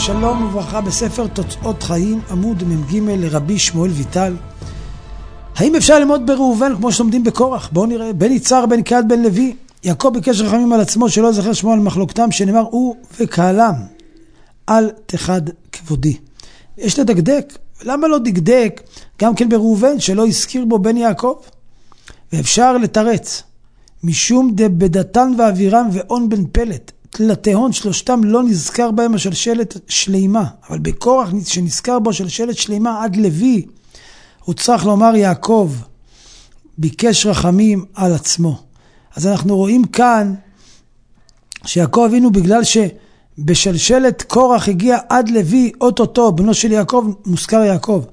שלום וברכה בספר תוצאות חיים עמוד מ"ג לרבי שמואל ויטל. האם אפשר ללמוד בראובן כמו שלומדים בקורח? בואו נראה. בן יצהר בן קהת בן לוי. יעקב ביקש רחמים על עצמו שלא זכר שמו על מחלוקתם, שנאמר הוא וקהלם אל תחד כבודי. יש לדקדק. למה לא דקדק גם כן בראובן שלא הזכיר בו בן יעקב? ואפשר לתרץ משום דבדתן ואבירם ואון בן פלט לתהון שלושתם לא נזכר בהם השלשלת שלימה, אבל בקורח שנזכר בו שלשלת שלימה עד לוי, הוא צריך לומר יעקב ביקש רחמים על עצמו. אז אנחנו רואים כאן שיעקב אבינו בגלל שבשלשלת קורח הגיע עד לוי, אוטוטו בנו של יעקב מוזכר יעקב,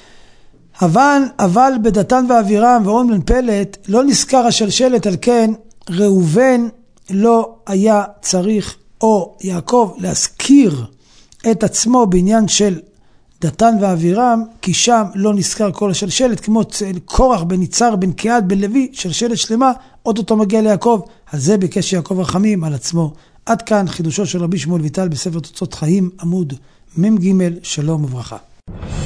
אבל בדתן ואבירם ואון בן פלט לא נזכר השלשלת, על כן ראובן לא היה צריך או יעקב להזכיר את עצמו בעניין של דתן ואבירם, כי שם לא נזכר כל השלשלת, כמו קורח בן יצהר בן קהת בן לוי, שלשלת שלמה, עוד אותו מגיע ליעקב. על זה ביקש יעקב רחמים על עצמו. עד כאן חידושו של רבי שמואל ויטל בספר תוצאות חיים עמוד מ"ג. שלום וברכה.